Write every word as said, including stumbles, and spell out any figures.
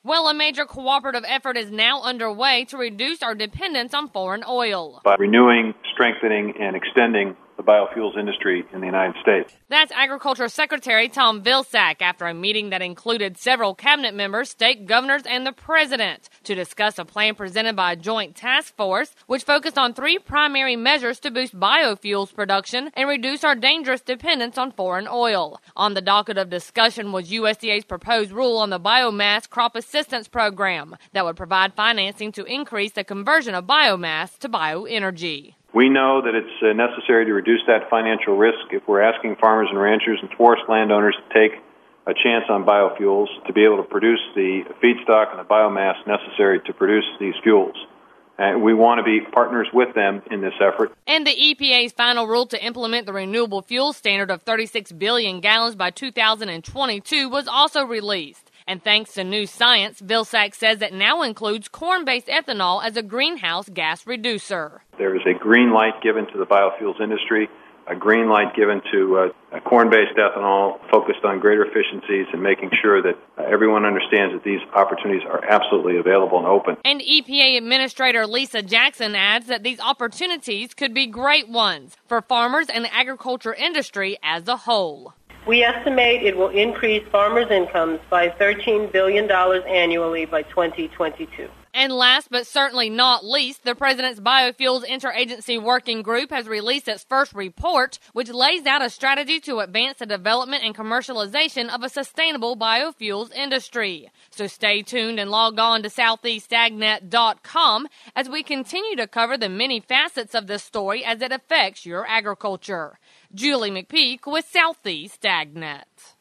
Well, a major cooperative effort is now underway to reduce our dependence on foreign oil. By renewing, strengthening, and extending the biofuels industry in the United States. That's Agriculture Secretary Tom Vilsack after a meeting that included several cabinet members, state governors, and the president to discuss a plan presented by a joint task force which focused on three primary measures to boost biofuels production and reduce our dangerous dependence on foreign oil. On the docket of discussion was U S D A's proposed rule on the Biomass Crop Assistance Program that would provide financing to increase the conversion of biomass to bioenergy. We know that it's uh, necessary to reduce that financial risk if we're asking farmers and ranchers and forest landowners to take a chance on biofuels to be able to produce the feedstock and the biomass necessary to produce these fuels. And we want to be partners with them in this effort. And the E P A's final rule to implement the renewable fuel standard of thirty-six billion gallons by two thousand twenty-two was also released. And thanks to new science, Vilsack says it now includes corn-based ethanol as a greenhouse gas reducer. There is a green light given to the biofuels industry, a green light given to uh, corn-based ethanol focused on greater efficiencies and making sure that uh, everyone understands that these opportunities are absolutely available and open. And E P A Administrator Lisa Jackson adds that these opportunities could be great ones for farmers and the agriculture industry as a whole. We estimate it will increase farmers' incomes by thirteen billion dollars annually by twenty twenty-two. And last but certainly not least, the President's Biofuels Interagency Working Group has released its first report, which lays out a strategy to advance the development and commercialization of a sustainable biofuels industry. So stay tuned and log on to southeast ag net dot com as we continue to cover the many facets of this story as it affects your agriculture. Julie McPeak with Southeast AgNet.